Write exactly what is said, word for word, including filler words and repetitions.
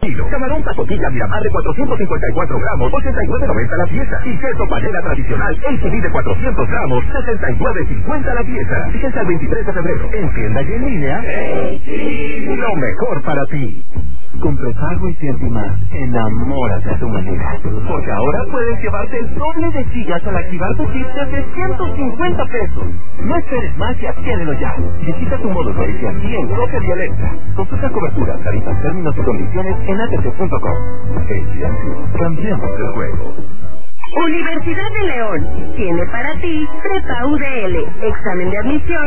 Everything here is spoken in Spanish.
Kilo. Camarón Tacotilla Miramar de cuatrocientos cincuenta y cuatro gramos, ochenta y nueve noventa la pieza. Y queso panela tradicional H D de cuatrocientos gramos, sesenta y nueve cincuenta la pieza. Fíjense al veintitrés de febrero. En tienda y en línea. Lo mejor para ti. Con prepago y Cienti Más, enamórate a tu manera. Porque ahora puedes llevarte el doble de gigas al activar tu chip de trescientos cincuenta pesos. No esperes más y adquiérelo ya. Visita tu módulo y aquí en Cocker y Alexa. Consulta cobertura, tarifas, términos y condiciones en a t t punto com. Cambiemos el juego. Universidad de León tiene para ti Prepa U D L, examen de admisión